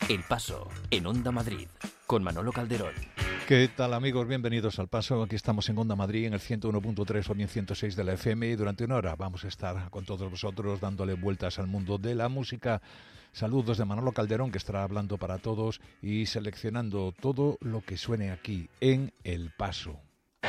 El Paso, en Onda Madrid, con Manolo Calderón. ¿Qué tal, amigos? Bienvenidos al Paso. Aquí estamos en Onda Madrid, en el 101.3 o bien 106 de la FM, y durante una hora vamos a estar con todos vosotros dándole vueltas al mundo de la música. Saludos de Manolo Calderón, que estará hablando para todos y seleccionando todo lo que suene aquí en El Paso.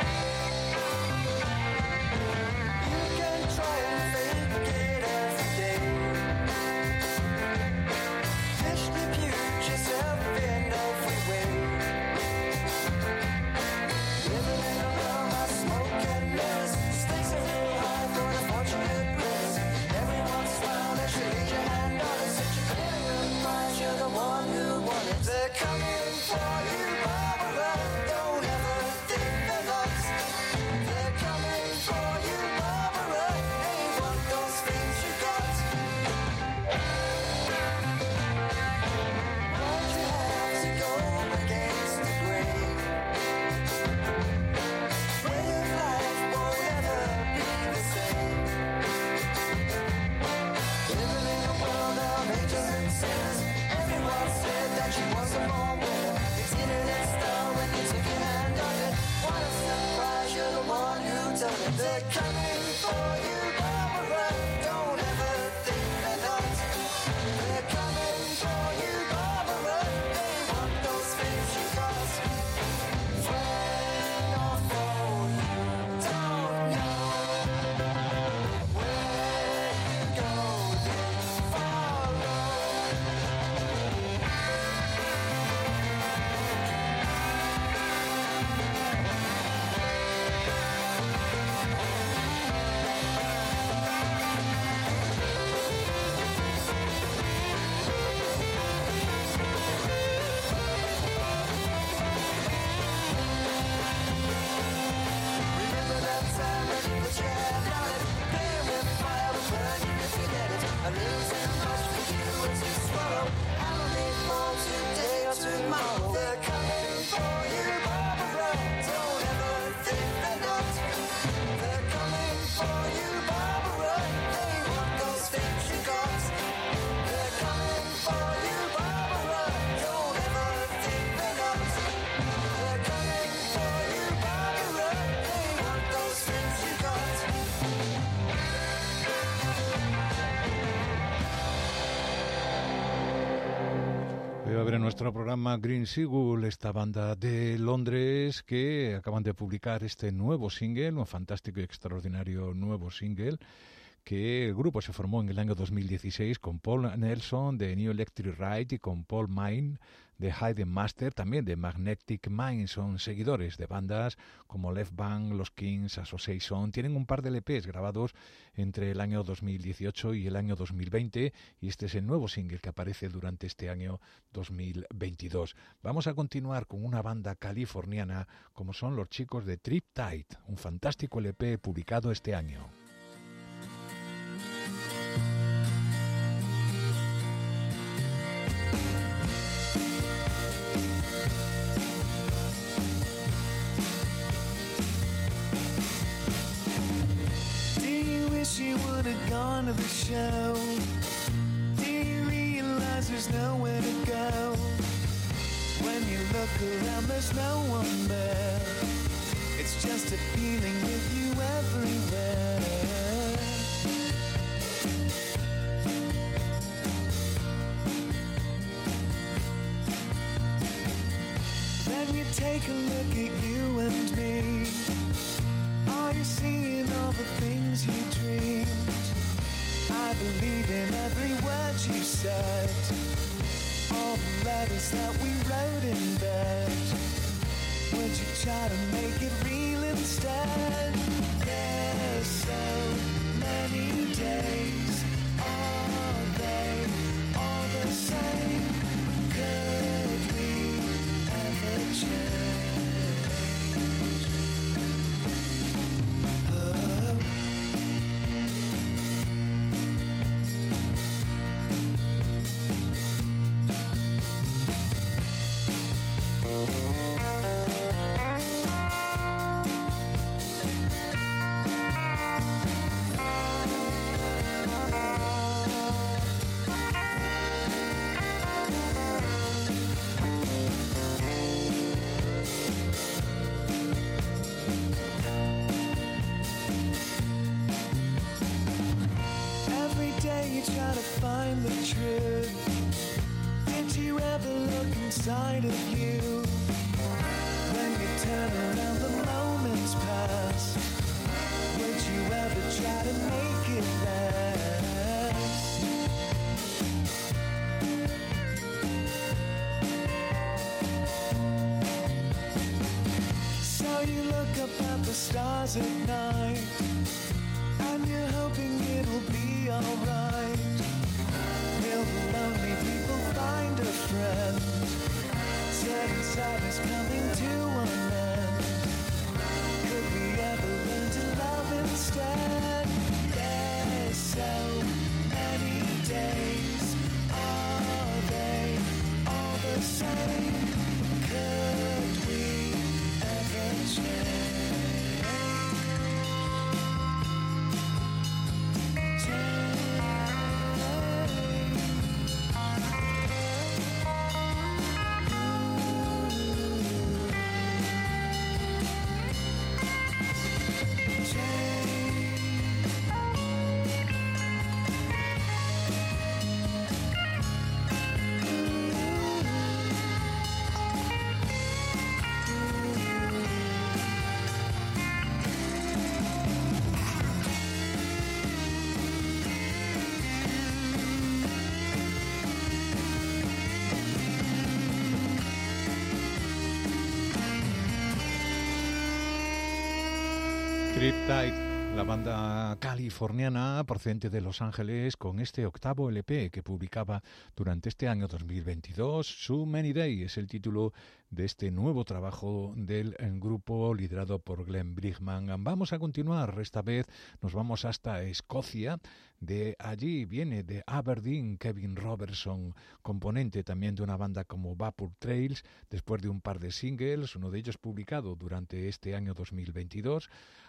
En nuestro programa Green Seagull, esta banda de Londres que acaban de publicar este nuevo single, un fantástico y extraordinario nuevo single, que el grupo se formó en el año 2016 con Paul Nelson de New Electric Right y con Paul Mine de Hayden Master, también de Magnetic Mind. Son seguidores de bandas como Left Bank, Los Kings, Association. Tienen un par de LPs grabados entre el año 2018 y el año 2020, y este es el nuevo single que aparece durante este año 2022. Vamos a continuar con una banda californiana como son los chicos de Triptide, un fantástico LP publicado este año. You would have gone to the show. Do you realize there's nowhere to go? When you look around, there's no one there. It's just a feeling with you everywhere. Then you take a look at you and me. Are you seeing all the things you dreamed? I believe in every word you said, all the letters that we wrote in bed. Would you try to make it real instead? There's so many days. Are they all the same? Could we ever change? inside of you. When you turn around, the moments pass. Would you ever try to make it last? So you look up at the stars at night, and you're hoping it'll be alright. Will the lonely people find a friend? Certain sadness coming to an end. Could we ever learn to love instead? There's so many days. Are they all the same? Could we ever change? Triptide, la banda californiana procedente de Los Ángeles, con este octavo LP que publicaba durante este año 2022. So Many Days es el título de este nuevo trabajo del grupo liderado por Glenn Brigman. Vamos a continuar, esta vez nos vamos hasta Escocia. De allí viene de Aberdeen Kevin Robertson, componente también de una banda como Vapor Trails, después de un par de singles, uno de ellos publicado durante este año 2022.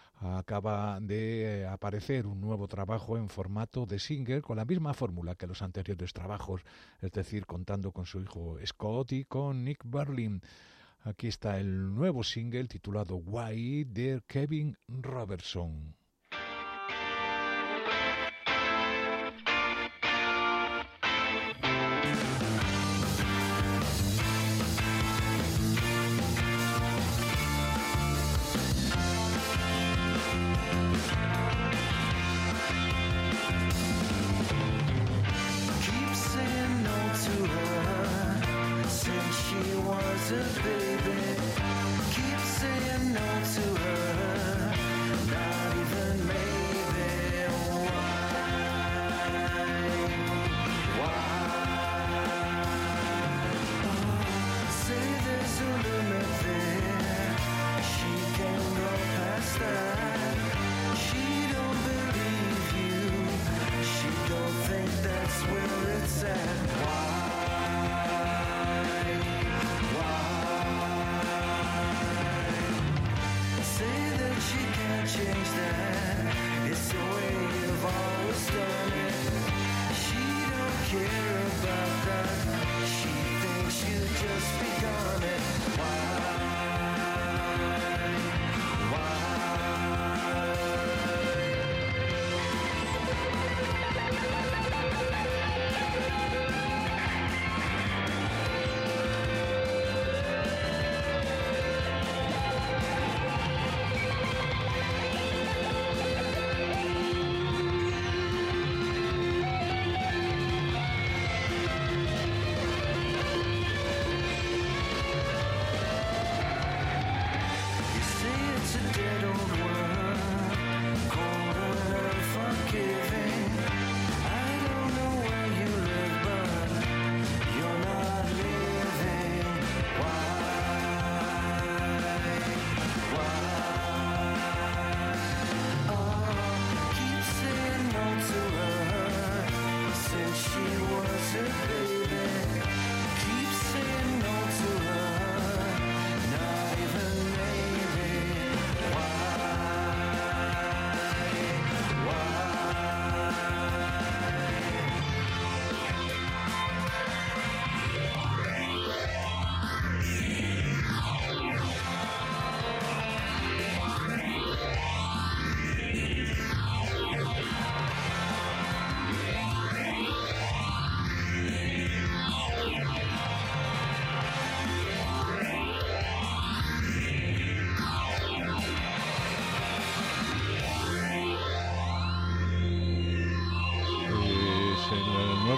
Acaba de aparecer un nuevo trabajo en formato de single con la misma fórmula que los anteriores trabajos, es decir, contando con su hijo Scott y con Nick Berlin. Aquí está el nuevo single titulado Why de Kevin Robertson. Baby, keep saying no to her, not even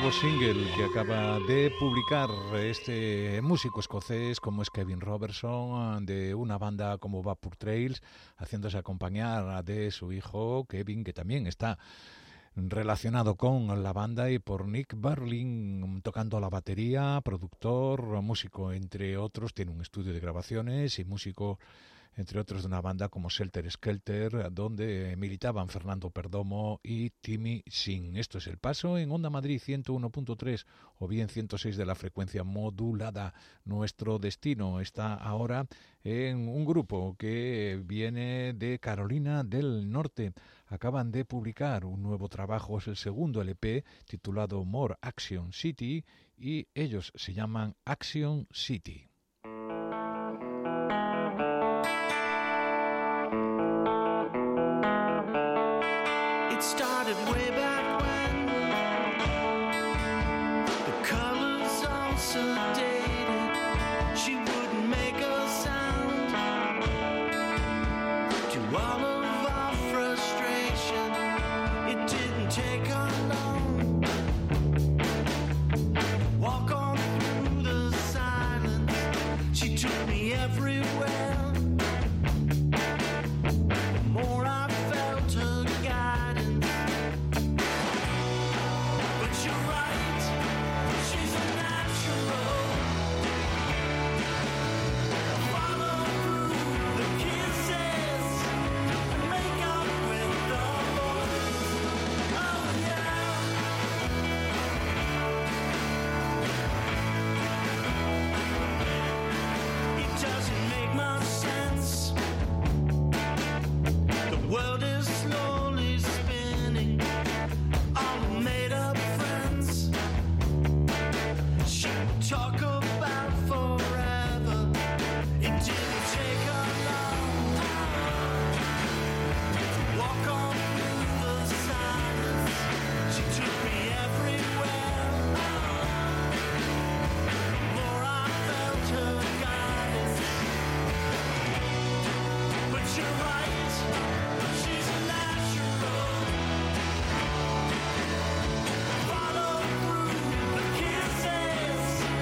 nuevo single que acaba de publicar este músico escocés como es Kevin Robertson, de una banda como Vapor Trails, haciéndose acompañar de su hijo Kevin, que también está relacionado con la banda, y por Nick Barling tocando la batería, productor, músico entre otros, tiene un estudio de grabaciones y músico entre otros de una banda como Helter Skelter, donde militaban Fernando Perdomo y Timmy Singh. Esto es El Paso en Onda Madrid 101.3 o bien 106 de la frecuencia modulada. Nuestro destino está ahora en un grupo que viene de Carolina del Norte. Acaban de publicar un nuevo trabajo, es el segundo LP titulado More Action City, y ellos se llaman Action City. Started way back when the colors all sedated. She wouldn't make a sound to all of our frustration. It didn't take her long to walk on through the silence. She took me everywhere. The more I felt her guidance. You're right, she's a natural. Follow through the kisses and make up with the boys. Oh yeah. It doesn't make much sense. The world is slowly spinning. All made up. Talk about forever. It didn't take her long to walk on through the silence. She took me everywhere. The more I felt her guidance. But you're right, she's a natural. Follow through the kisses.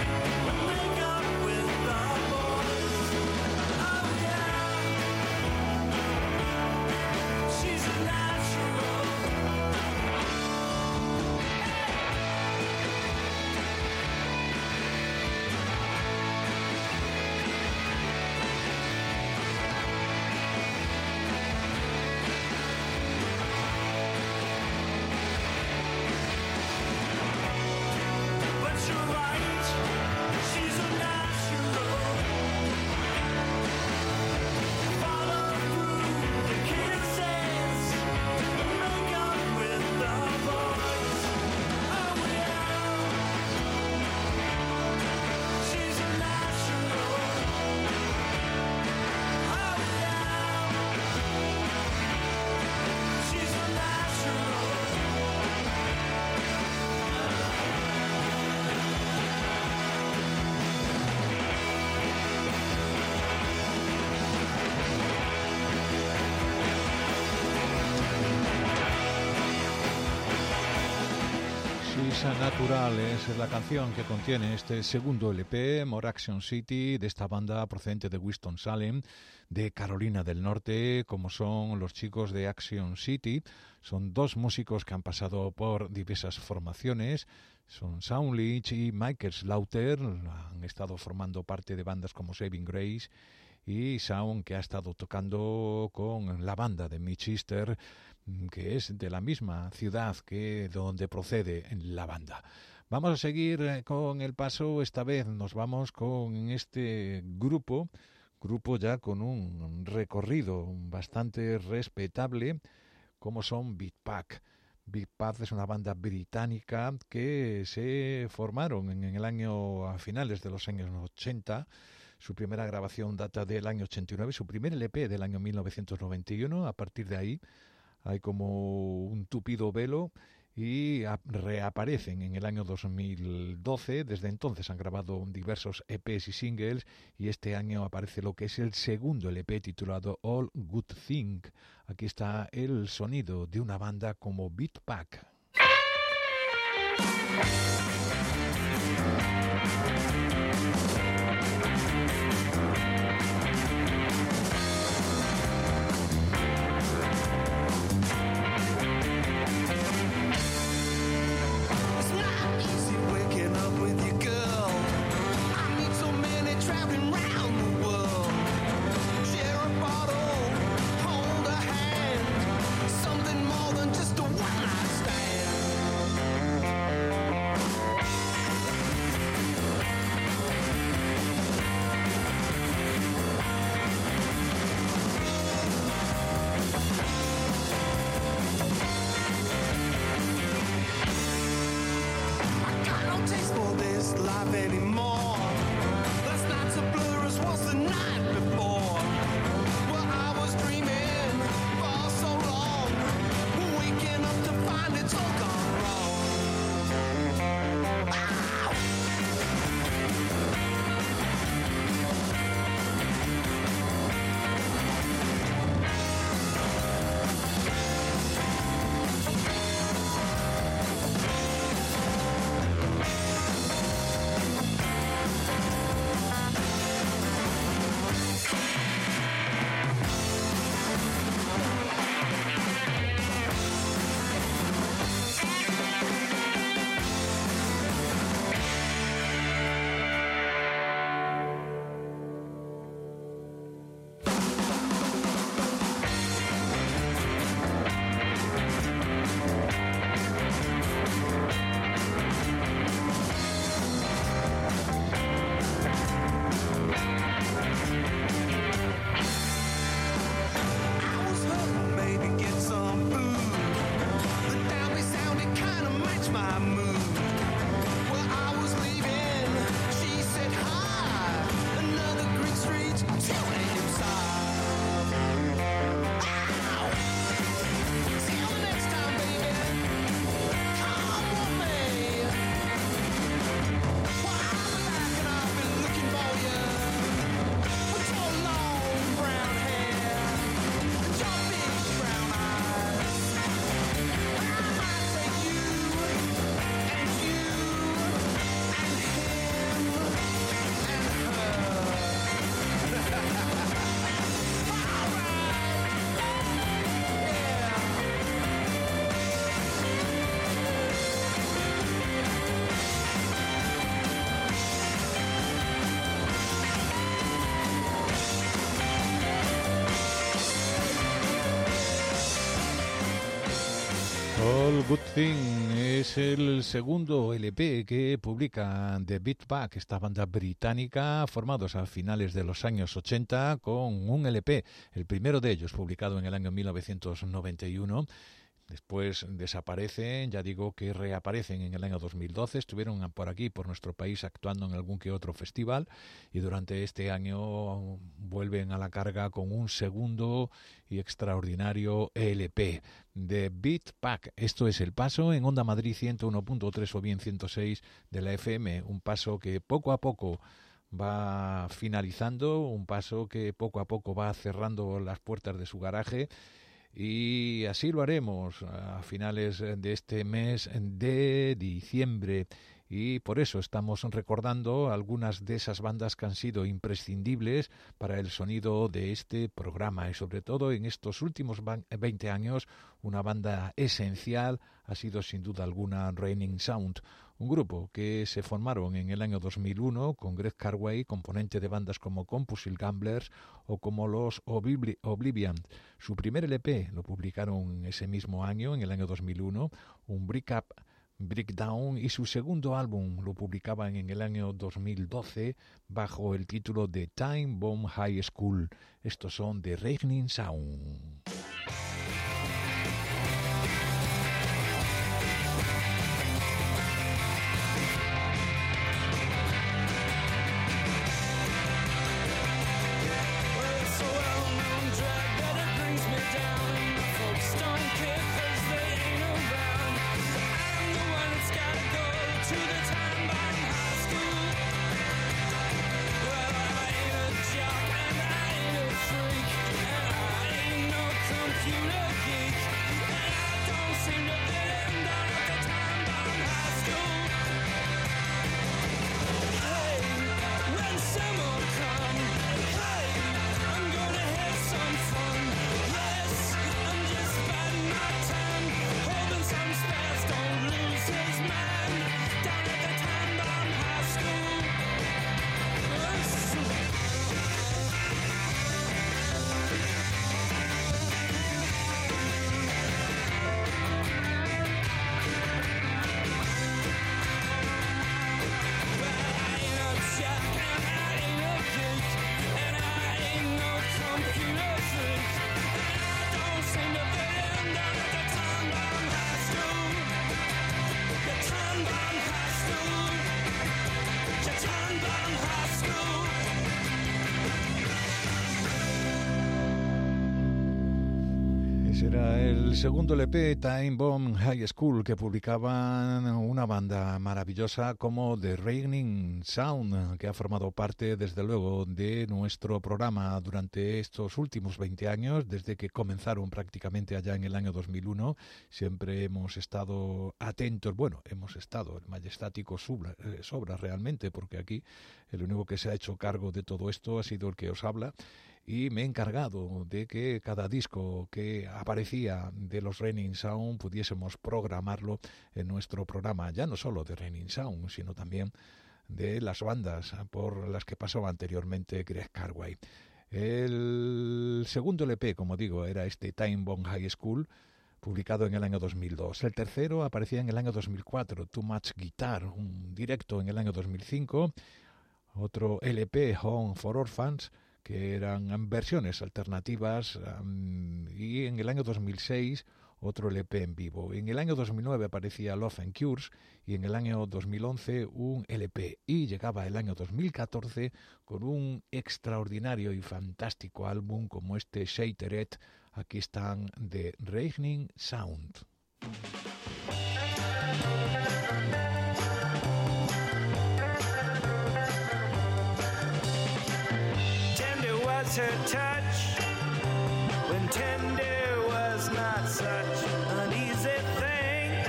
Natural es la canción que contiene este segundo LP, More Action City, de esta banda procedente de Winston-Salem, de Carolina del Norte, como son los chicos de Action City. Son dos músicos que han pasado por diversas formaciones, son Shawn Leach y Michael Slaughter, han estado formando parte de bandas como Saving Grace, y Shawn, que ha estado tocando con la banda de Mitch Easter, que es de la misma ciudad que donde procede la banda. Vamos a seguir con el paso. Esta vez nos vamos con este grupo ya con un recorrido bastante respetable, como son Beat Pack. Beat Pack es una banda británica que se formaron en el año, a finales de los años 80. Su primera grabación data del año 89, su primer LP del año 1991. A partir de ahí hay como un tupido velo y reaparecen en el año 2012. Desde entonces han grabado diversos EPs y singles, y este año aparece lo que es el segundo LP titulado All Good Thing. Aquí está el sonido de una banda como Beat Pack. All Good Thing es el segundo LP que publica The Beat Pack, esta banda británica, formados a finales de los años 80 con un LP, el primero de ellos publicado en el año 1991. Después desaparecen, ya digo que reaparecen en el año 2012, estuvieron por aquí, por nuestro país, actuando en algún que otro festival y durante este año vuelven a la carga con un segundo y extraordinario LP, The Beat Pack. Esto es El Paso en Onda Madrid 101.3 o bien 106 de la FM, un paso que poco a poco va finalizando, un paso que poco a poco va cerrando las puertas de su garaje. Y así lo haremos a finales de este mes de diciembre. Y por eso estamos recordando algunas de esas bandas que han sido imprescindibles para el sonido de este programa. Y sobre todo en estos últimos 20 años, una banda esencial ha sido sin duda alguna Raining Sound. Un grupo que se formaron en el año 2001 con Greg Carway, componente de bandas como Compulsive Gamblers o como los Oblivion. Su primer LP lo publicaron ese mismo año, en el año 2001, un Breakdown, y su segundo álbum lo publicaban en el año 2012 bajo el título de Time Bomb High School. Estos son The Raining Sound. No Ese era el segundo LP, Time Bomb High School, que publicaban una banda maravillosa como The Raining Sound, que ha formado parte, desde luego, de nuestro programa durante estos últimos 20 años, desde que comenzaron prácticamente allá en el año 2001. Siempre hemos estado atentos, el majestático sobra realmente, porque aquí el único que se ha hecho cargo de todo esto ha sido el que os habla, y me he encargado de que cada disco que aparecía de los Raining Sound pudiésemos programarlo en nuestro programa, ya no solo de Raining Sound, sino también de las bandas por las que pasó anteriormente Greg Carway. El segundo LP, como digo, era este Time Bomb High School, publicado en el año 2002. El tercero aparecía en el año 2004, Too Much Guitar, un directo en el año 2005. Otro LP, Home for Orphans, que eran versiones alternativas, y en el año 2006 otro LP en vivo. En el año 2009 aparecía Love and Cures, y en el año 2011 un LP, y llegaba el año 2014 con un extraordinario y fantástico álbum como este Shattered. Aquí están The Raining Sound. Her touch when tender was not such an easy thing.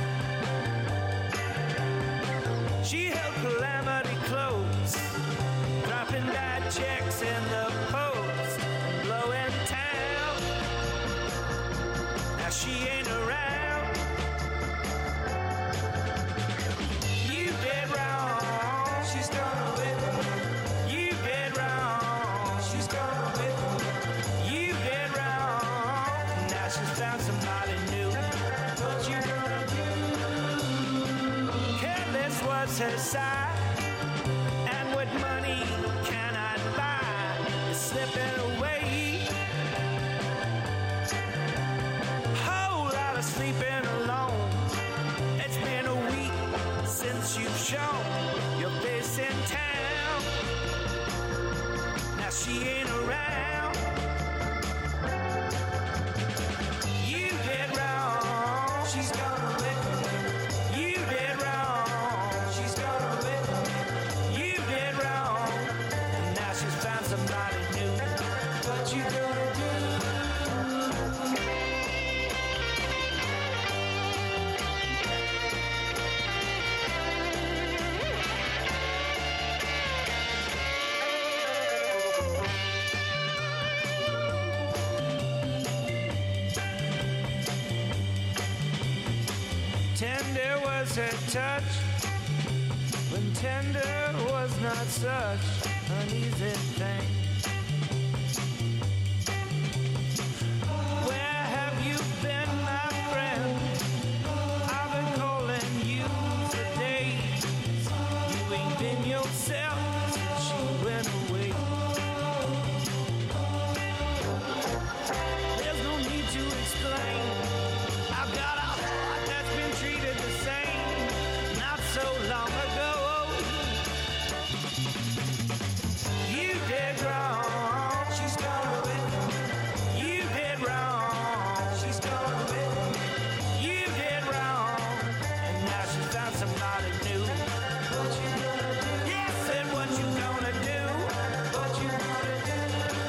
She held calamity close, dropping bad checks in the post, blowing town. Now she ain't around. You did wrong. She's gone away from me. You did wrong. She's gone away from me. You did wrong. Now she's found somebody new. What you gonna do? Careless was her side, and what money cannot buy is slipping away. Whole lot of sleeping alone. It's been a week since you've shown your face in town. Now she ain't around. You did wrong. She's gone away from me. You did wrong. She's gone away from me. You did wrong. And now she's found somebody new. What you gonna do? Tender was her touch when tender was not such an easy thing. Where have you been, my friend? I've been calling you for days. You ain't been yourself since she went away. There's no need to explain. I've got a heart that's been treated the same not so long ago. You did wrong. She's gone away from me. You did wrong. She's gone away from me. You did wrong. And now she's found somebody new. What you gonna do? Yes, and what you gonna do? What you gonna do?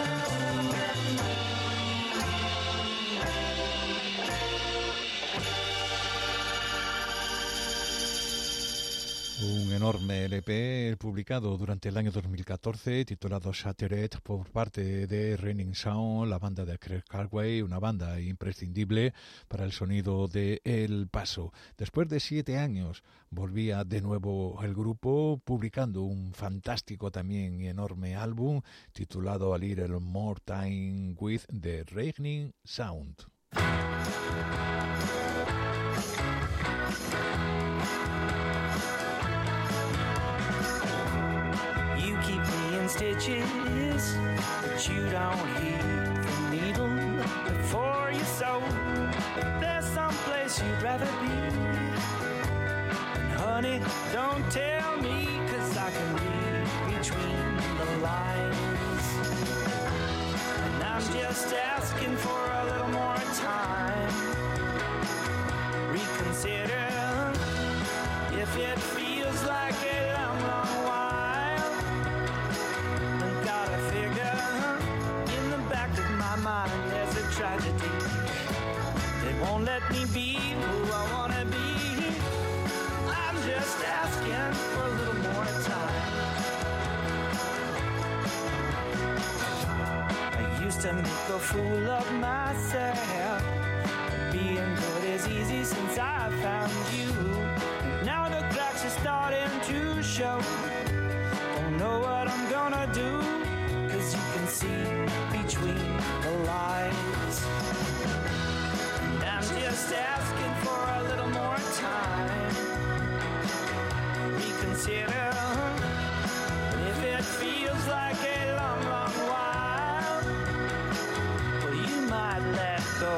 Un enorme LP publicado durante el año 2014, titulado Shattered, por parte de Raining Sound, la banda de Greg Carway, una banda imprescindible para el sonido de El Paso. Después de 7 años volvía de nuevo el grupo, publicando un fantástico también y enorme álbum titulado A Little More Time with the Raining Sound. You keep me in stitches, but you don't hear the needle before you sew. There's some place you'd rather be. And honey, don't tell me, 'cause I can read between the lines. And I'm just asking for a little more time. tragedy that won't let me be who I wanna be. I'm just asking for a little more time. I used to make a fool of myself. Being good is easy since I found you. Now the cracks are starting to show. Don't know what I'm gonna do, 'cause you can see between the lines. And I'm just asking for a little more time. Reconsider if it feels like a long, long while. Well, you might let go.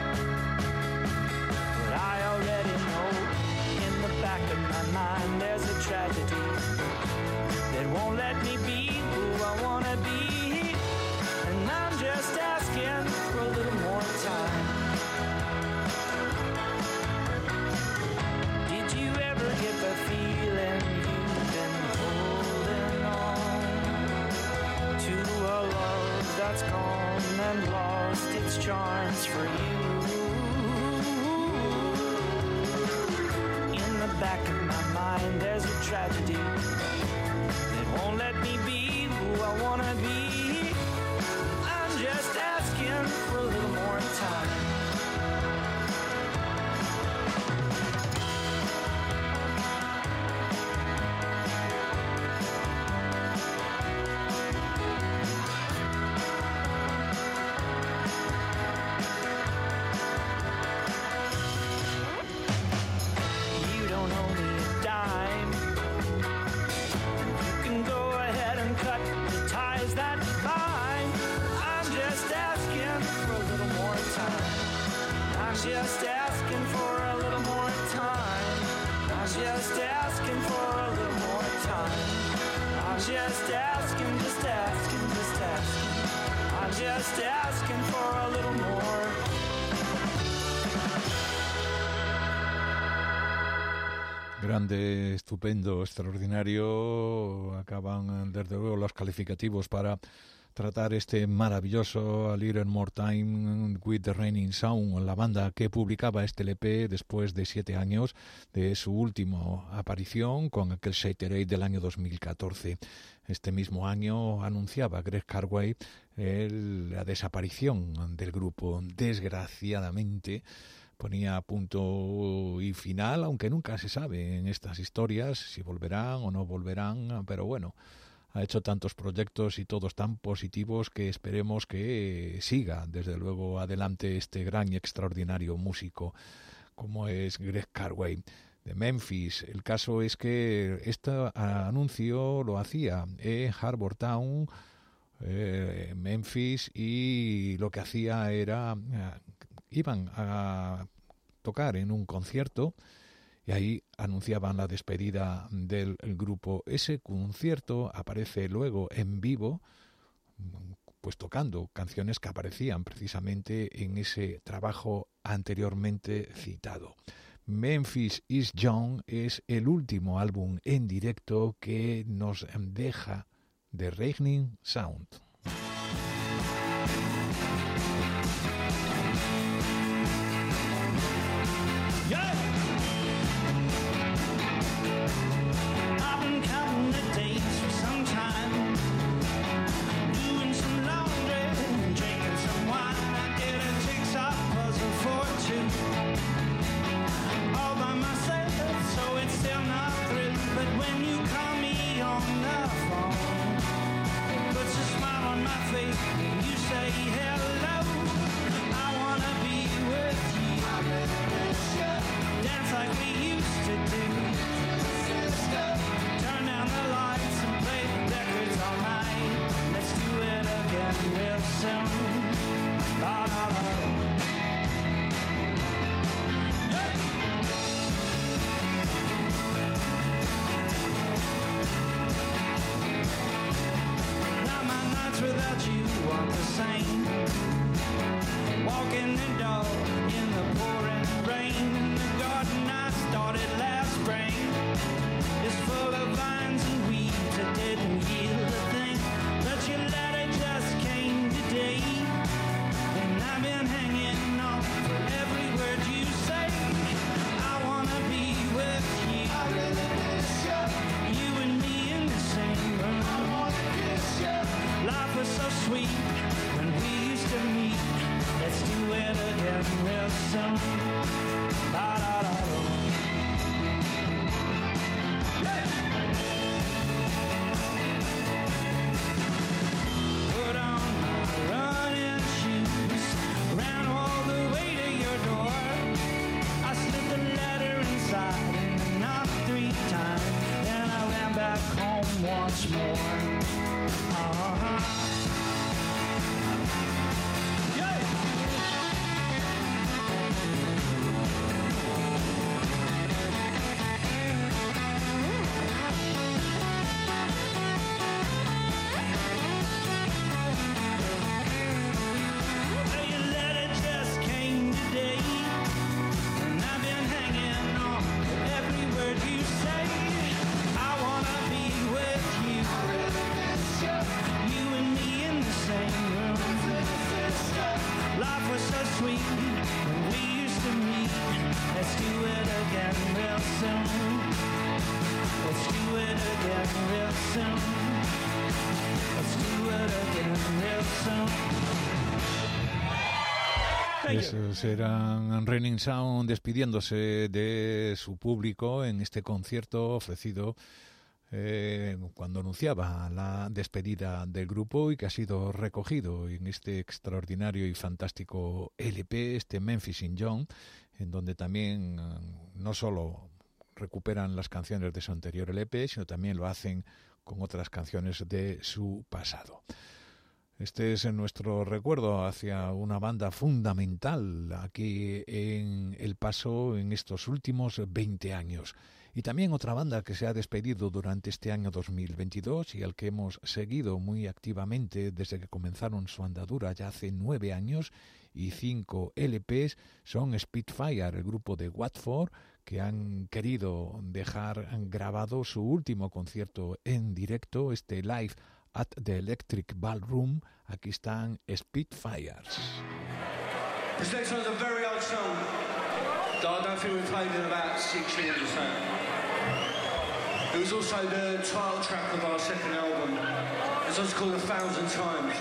But I already know in the back of my mind there's a tragedy that won't let me be who I wanna be. And I'm just asking for a little more time. Did you ever get the feeling you've been holding on to a love that's gone and lost its charms for you? In the back of my mind there's a tragedy that won't let me be who I wanna be. I'm just asking for a little more time. You don't owe me a dime. You can go ahead and cut the ties that bind. I'm just asking for a little more time. I'm just asking for a little more time. I'm just asking for a little more time. I'm just asking, just asking, just asking. I'm just asking for a little more. Grande, estupendo, extraordinario. Acaban, desde luego, los calificativos para tratar este maravilloso A Little More Time with the Raining Sound, la banda que publicaba este LP después de 7 años de su última aparición con aquel Shattered del año 2014. Este mismo año anunciaba Greg Carway la desaparición del grupo. Desgraciadamente ponía punto y final, aunque nunca se sabe en estas historias si volverán o no volverán, pero bueno, ha hecho tantos proyectos y todos tan positivos que esperemos que siga, desde luego, adelante este gran y extraordinario músico como es Greg Carway de Memphis. El caso es que este anuncio lo hacía en Harbour Town, Memphis, y lo que hacía era iban a tocar en un concierto y ahí anunciaban la despedida del grupo. Ese concierto aparece luego en vivo, pues tocando canciones que aparecían precisamente en ese trabajo anteriormente citado. Memphis is Young es el último álbum en directo que nos deja The Raining Sound. When you call me on the phone, puts a smile Esos eran Raining Sound despidiéndose de su público en este concierto ofrecido cuando anunciaba la despedida del grupo y que ha sido recogido en este extraordinario y fantástico LP, este Memphis in Young, en donde también no solo recuperan las canciones de su anterior LP, sino también lo hacen con otras canciones de su pasado. Este es nuestro recuerdo hacia una banda fundamental aquí en El Paso en estos últimos 20 años. Y también otra banda que se ha despedido durante este año 2022 y al que hemos seguido muy activamente desde que comenzaron su andadura ya hace 9 años y 5 LPs, son Spitfire, el grupo de Watford, que han querido dejar grabado su último concierto en directo, este Live at the Electric Ballroom. Aquí están Spitfires. This next one's a very old song that I don't think we've played in about 6 years or so. It was also the title track of our second album. This one's called 1,000 Times.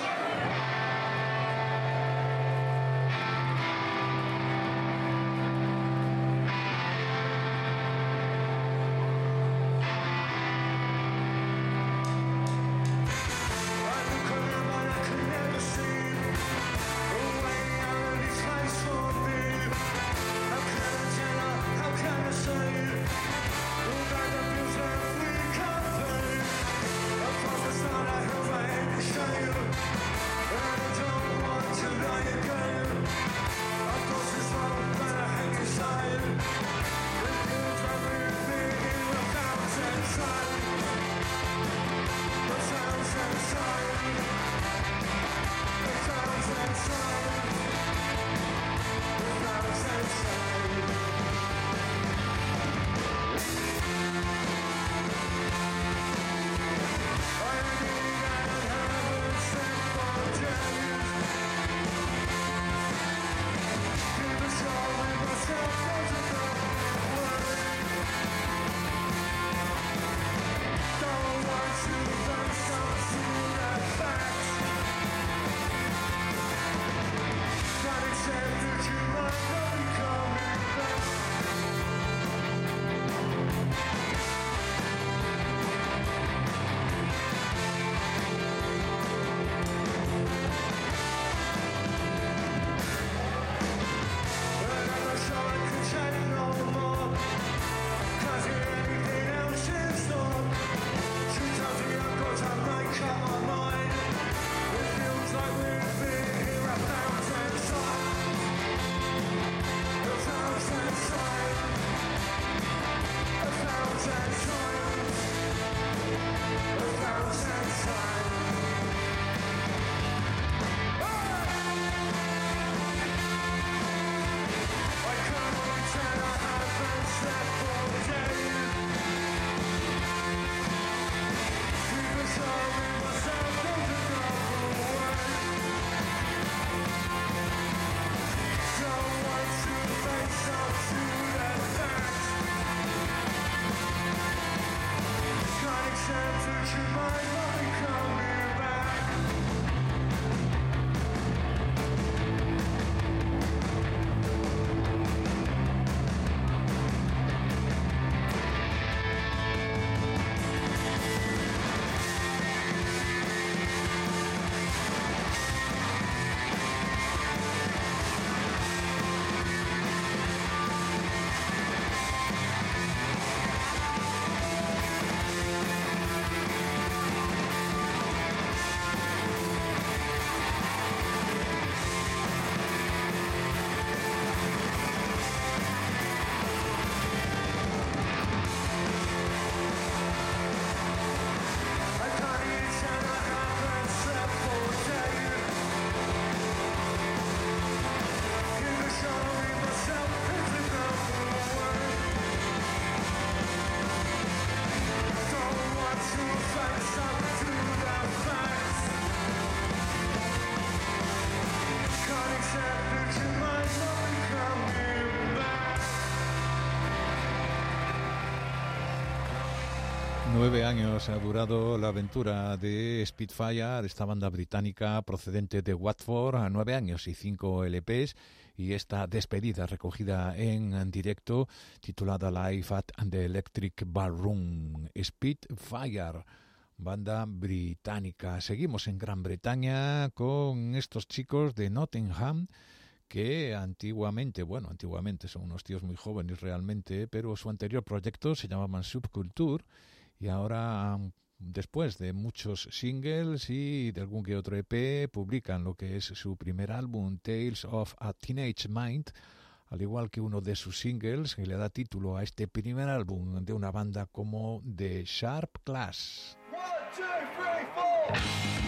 9 años ha durado la aventura de Spitfire, esta banda británica procedente de Watford, a 9 años y 5 LPs, y esta despedida recogida en directo titulada Live at the Electric Ballroom. Spitfire, banda británica. Seguimos en Gran Bretaña con estos chicos de Nottingham, que antiguamente son unos tíos muy jóvenes realmente, pero su anterior proyecto se llamaban Subculture, y ahora, después de muchos singles y de algún que otro EP, publican lo que es su primer álbum, Tales of a Teenage Mind, al igual que uno de sus singles, que le da título a este primer álbum de una banda como The Sharp Class. 1, 2, 3, 4.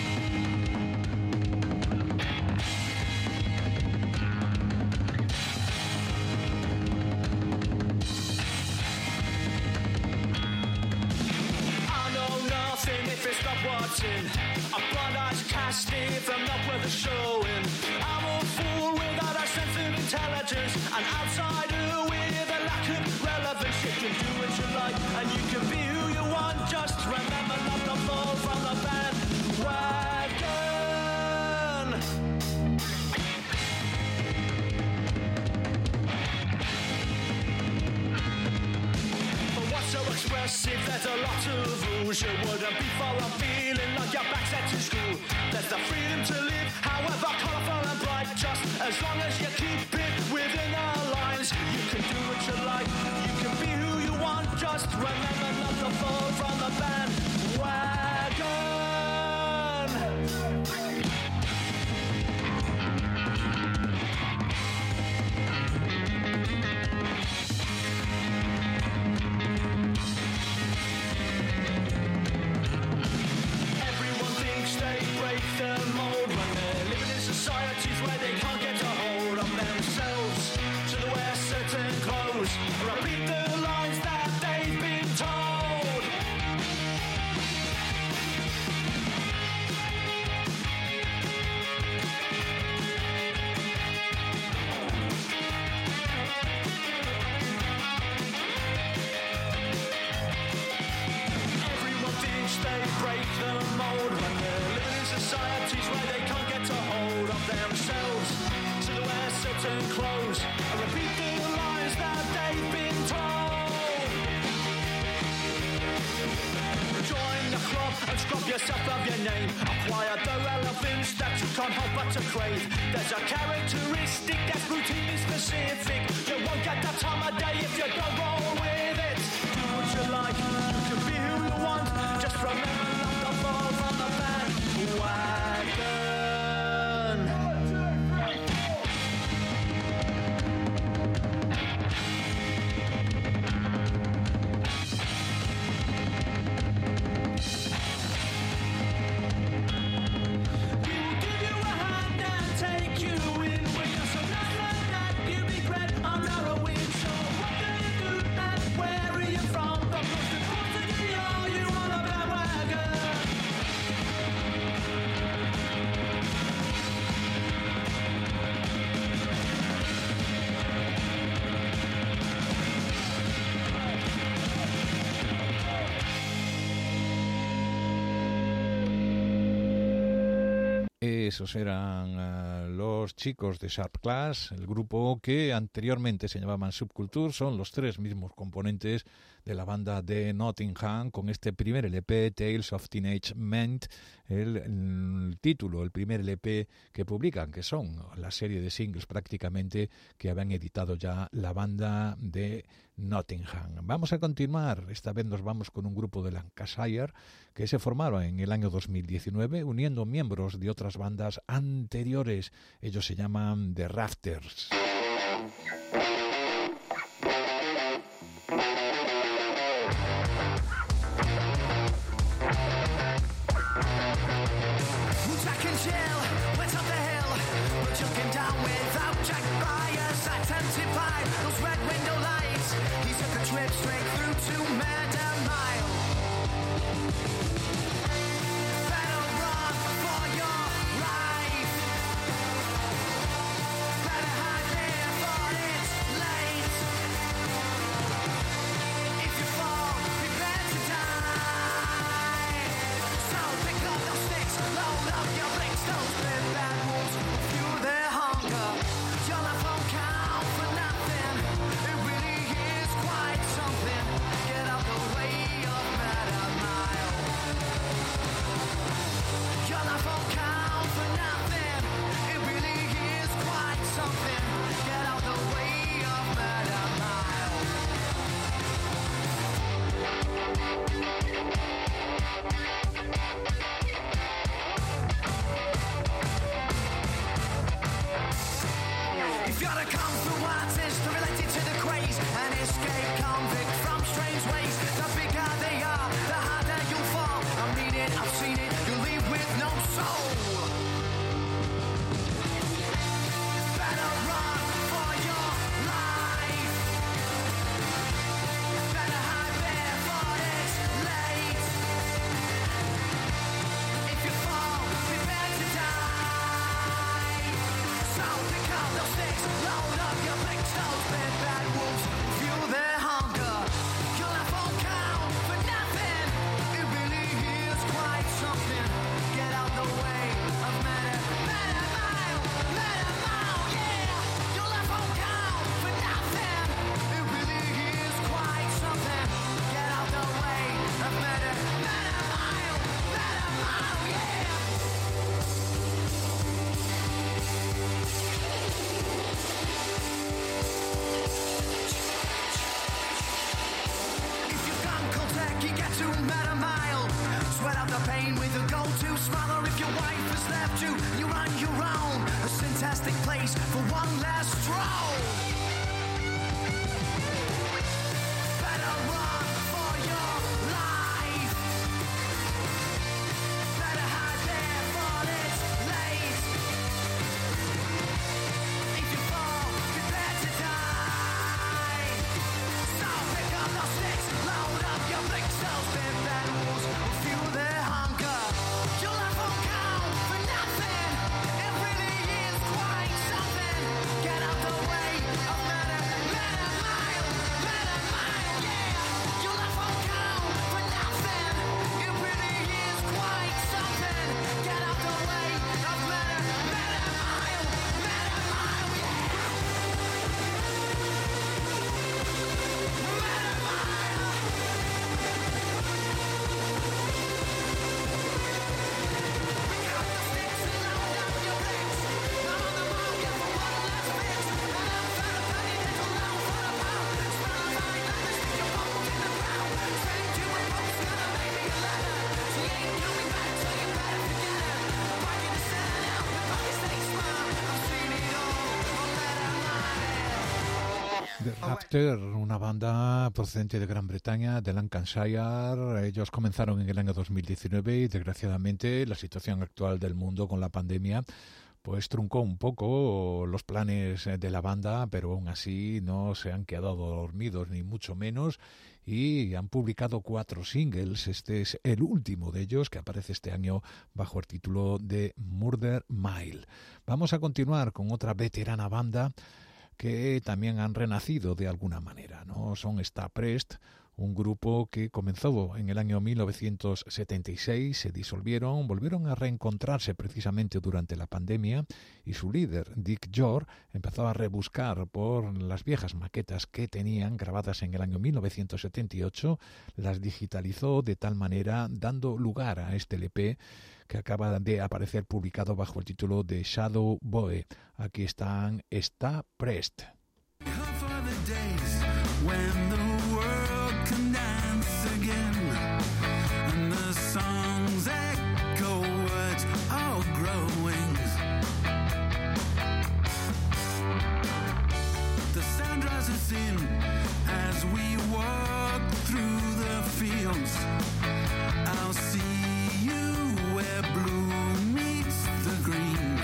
Watching a blind eyes casting from not worth a showing. I'm a fool without a sense of intelligence, an outsider with a lack of relevance. You can do what you like and you can be who you want. Just remember not to fall from the bandwagon. But what's so expressive? There's a lot of rules. You wouldn't be far off feeling like your back's set to school. There's the freedom to live, however colourful and bright. Just as long as you keep it within our lines, you can do what you like, you can be who you want. Just remember not to fall from the bandwagon. Societies where they can't get a hold of themselves, so they wear certain clothes, repeat the lines that they've been told. Everyone thinks they break the mold when they're living in societies where they can't get a hold of themselves, so they wear certain clothes and repeat the lines that they've been told. Join the club and scrub yourself of your name. Acquire the relevance that you can't help but to crave. There's a characteristic that's routinely specific. You won't get that time of day if you don't roll with it. Do what you like, you can be who you want. Just remember not to fall from the bandwagon. Esos eran los chicos de Sharp Class, el grupo que anteriormente se llamaban Subculture. Son los tres mismos componentes de la banda de Nottingham, con este primer LP, Tales of Teenage Mind, el título, el primer LP que publican, que son la serie de singles prácticamente que habían editado ya la banda de Nottingham. Vamos a continuar, esta vez nos vamos con un grupo de Lancashire que se formaron en el año 2019 uniendo miembros de otras bandas anteriores. Ellos se llaman The Rafters. If you fall, prepare to die. If you're a kung fu artist related to the craze, an escape convict from strange ways, the bigger they are, the harder you'll fall. I mean it, I've seen it, you leave with no soul. Better run for your life. Better hide before it's late. If you fall, prepare to die. So pick up those sticks, load up your big stones, big bad wolves, fuel their hunger. Your life won't count for nothing. It really is quite something. Get out the way of matter, matter mile, yeah. Your life won't count for nothing. It really is quite something. Get out the way of matter, matter mile, yeah. If you've gone Caltech, you get to Matter Mile. Sweat out the pain with a go-to smile. Or if your wife has left you, you're on your own. A fantastic place for one last stroll. Better run for your life. Better hide before it's late. If you fall, prepare to die. So pick up those sticks, load up your big cells, big bad wolves will fuel their hunger. Your life won't count for nothing. It really is quite something. Get out the way of matter, matter mile, yeah. Your life won't count for nothing. It really is quite something. Get out the way of matter, matter mile, yeah. Matter mile. Pick up the sticks and load up your bricks. I'm on the market for one last fix. And I'm found a penny nickel now for a pound. Smell a fine line and stick your bones in the ground. Send you a post, gonna make me a letter. She ain't coming back, so you better forget her. Parking the center now, my pocket stays smart. I've seen it all on Matter Mile. The Raptor, una banda procedente de Gran Bretaña, de Lancashire. Ellos comenzaron en el año 2019 y desgraciadamente la situación actual del mundo con la pandemia pues truncó un poco los planes de la banda, pero aún así no se han quedado dormidos ni mucho menos y han publicado 4 singles. Este es el último de ellos que aparece este año bajo el título de Murder Mile. Vamos a continuar con otra veterana banda que también han renacido de alguna manera, ¿no? Son Starpressed, un grupo que comenzó en el año 1976, se disolvieron, volvieron a reencontrarse precisamente durante la pandemia y su líder, Dick Jor, empezó a rebuscar por las viejas maquetas que tenían grabadas en el año 1978, las digitalizó de tal manera dando lugar a este LP que acaba de aparecer publicado bajo el título de Shadow Boy. Aquí están Starpressed. When the world can dance again and the songs echo words all grow wings, the sound draws us in as we walk through the fields. I'll see you where blue meets the green,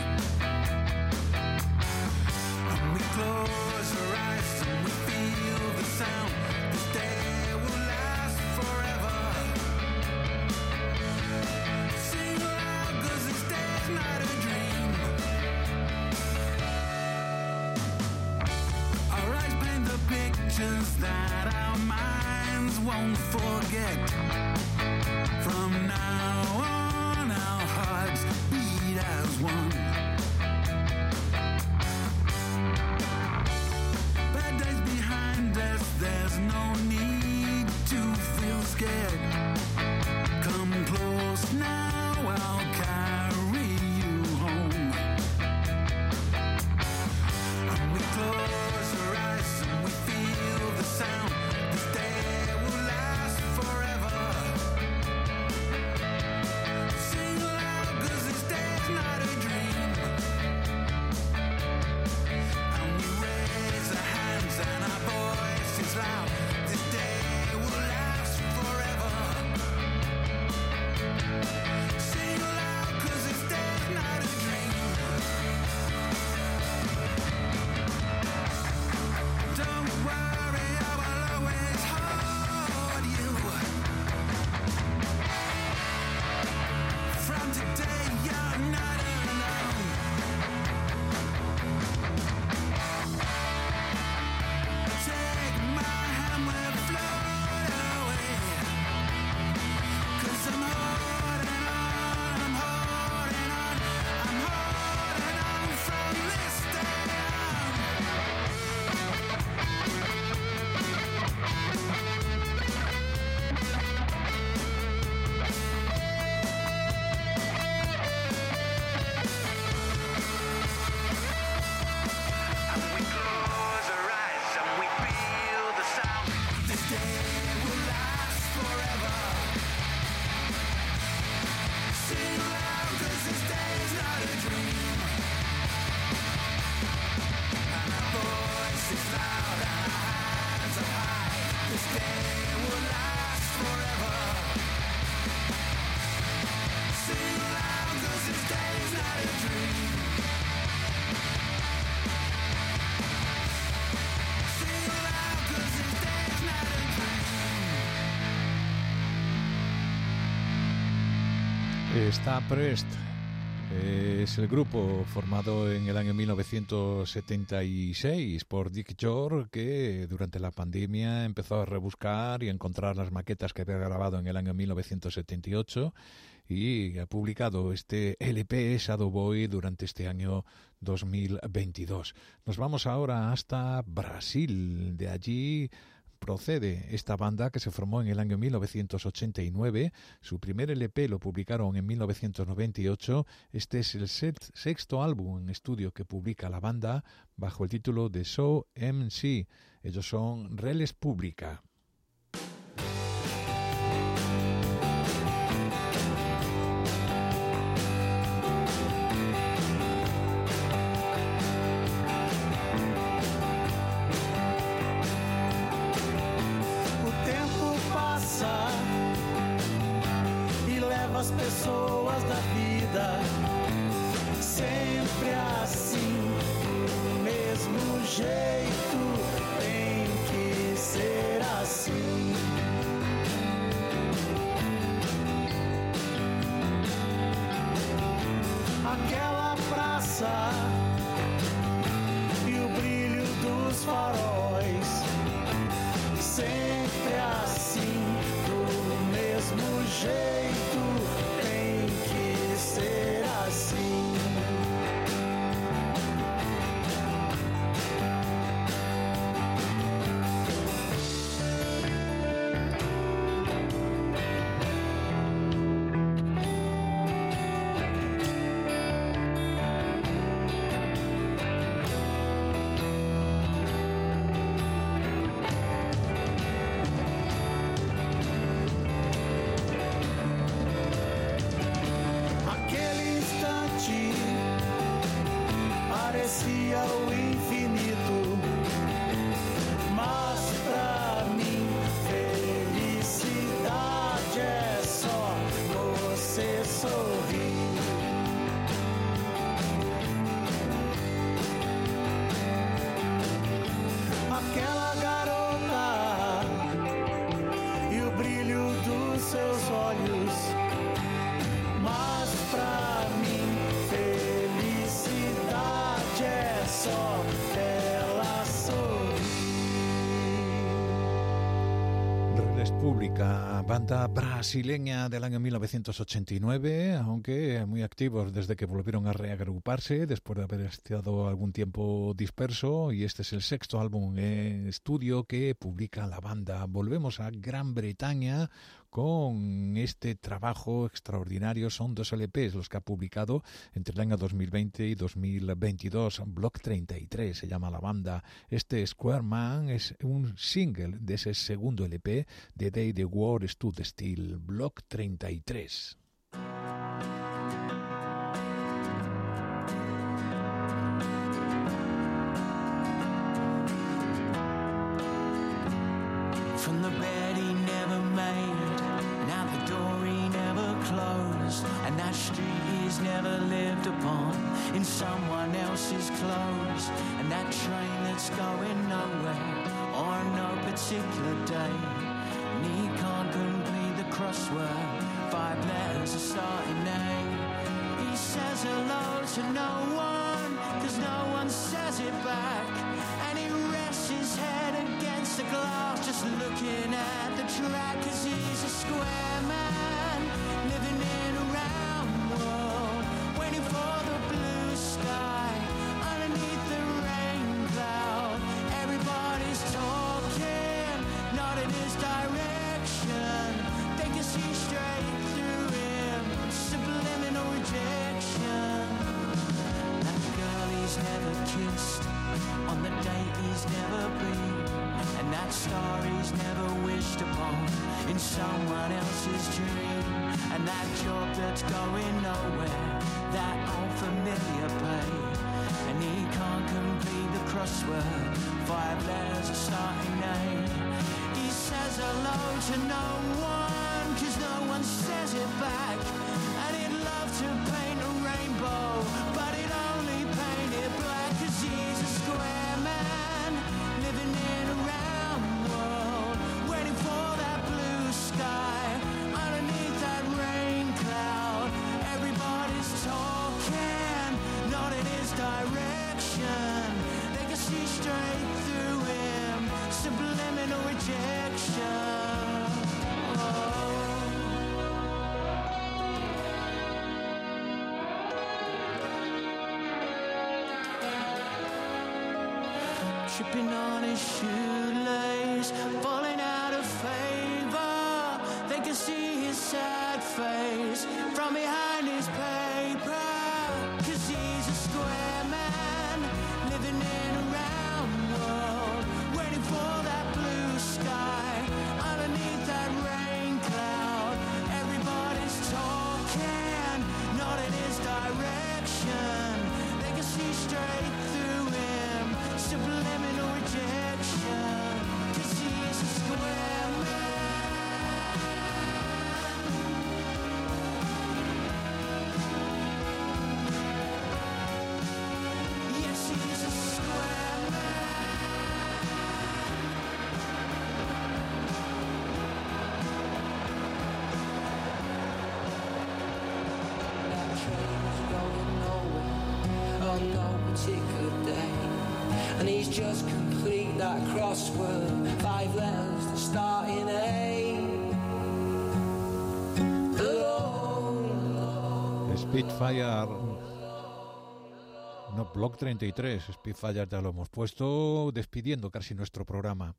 and we close our eyes and we feel the sound. This day will last forever. Sing loud 'cause this day's not a dream. Our eyes paint the pictures that our minds won't forget. From now on our hearts beat as one. Bad days behind us, there's no need to feel scared. Come close now, I'll carry you home. And we close our eyes and we feel the sound. This day will last forever. Sing loud 'cause this day's not a dream. Está Prest. Es el grupo formado en el año 1976 por Dick York, que durante la pandemia empezó a rebuscar y encontrar las maquetas que había grabado en el año 1978 y ha publicado este LP Shadow Boy durante este año 2022. Nos vamos ahora hasta Brasil. De allí procede esta banda que se formó en el año 1989. Su primer LP lo publicaron en 1998. Este es el sexto álbum en estudio que publica la banda bajo el título de Show MC. Ellos son Reles Pública. As pessoas da vida sempre assim, do mesmo jeito, tem que ser assim. Aquela praça e o brilho dos faróis, sempre assim, do mesmo jeito, ser assim. Parecia o infinito, mas pra mim felicidade é só você sorrir. Aquela garota e o brilho dos seus olhos, mas pra mim felicidade é só ela sorrir. Reles Pública, banda brasileña del año 1989, aunque muy activos desde que volvieron a reagruparse después de haber estado algún tiempo disperso, y este es el sexto álbum en estudio que publica la banda. Volvemos a Gran Bretaña con este trabajo extraordinario. Son 2 LPs los que ha publicado entre el año 2020 y 2022. Block 33 se llama la banda. Este Square Man es un single de ese segundo LP, The Day the War Stood Still. Block 33. From the bed he never made, now the door he never closed, and that street he's never lived upon in someone else's clothes, and that train that's going nowhere on no particular day, and he can't complete the crossword, 5 letters a starting name. He says hello to no one, 'cause no one says it back, and he rests his head against the glass, just looking at the track, 'cause he's a square man, living in a round world, waiting for the blue sky, underneath the rain cloud. Everybody's talking, not in his direction, they can see straight through him, subliminal rejection. That girl he's never kissed, on the date he's never been, and that star he's never wished upon in someone else's dream, and that job that's going nowhere, that old familiar pay, and he can't complete the crossword, 5 letters a starting name. He says hello to no one, 'cause no one says it back, and he'd love to paint a rainbow, but he'd only paint it black, 'cause he's a square man, living in a round world, waiting for that blue sky, underneath that rain cloud. rejection. Tripping on his shoelace, falling out of favor. They can see his sad face from behind his paper. 'Cause he's a square man, living in a round world, waiting for that blue sky underneath that rain cloud. Everybody's talking, not in his direction. They can see straight through him, subliminal rejection. 'Cause he's a square man. Yes, he's a square man. That train's going nowhere on no particular day, and he's just complete that crossword, 5 letters that start in A. Alone. Spitfire, no, Block 33, Spitfire ya lo hemos puesto, despidiendo casi nuestro programa.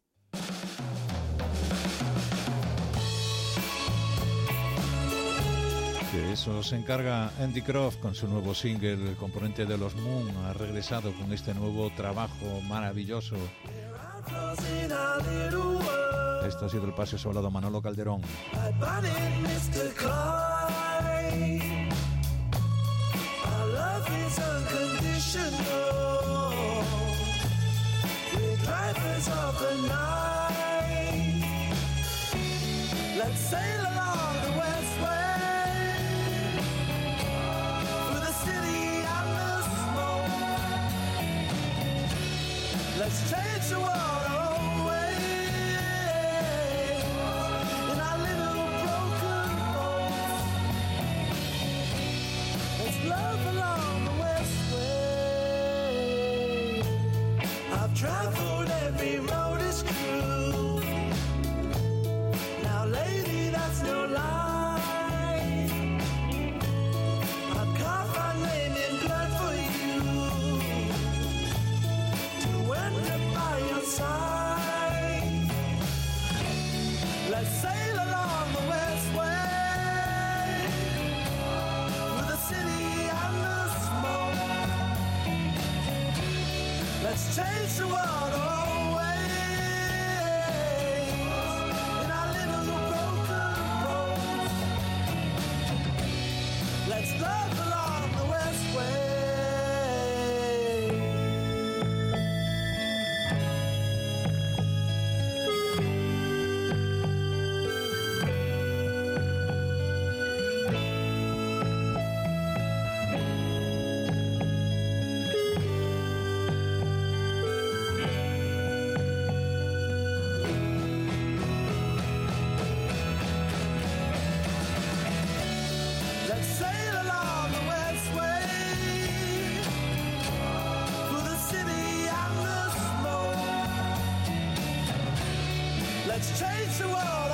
De eso se encarga Andy Croft con su nuevo single, el componente de los Moon. Ha regresado con este nuevo trabajo maravilloso. Esto ha sido el Paseo Sobrado, Manolo Calderón. Let's sail along the westway through the city and the smoke. Let's change the world our own way in our little broken boat. Let's love along the westway. I've traveled every road is cruel. Now, lady, that's no lie. I've carved my name in blood for you to end up by your side. Let's sail along the westway through the city and the smoke. Let's change the world our own way. Let's love along the westway. Let's sail along the westway through the city and the smoke. Let's change the world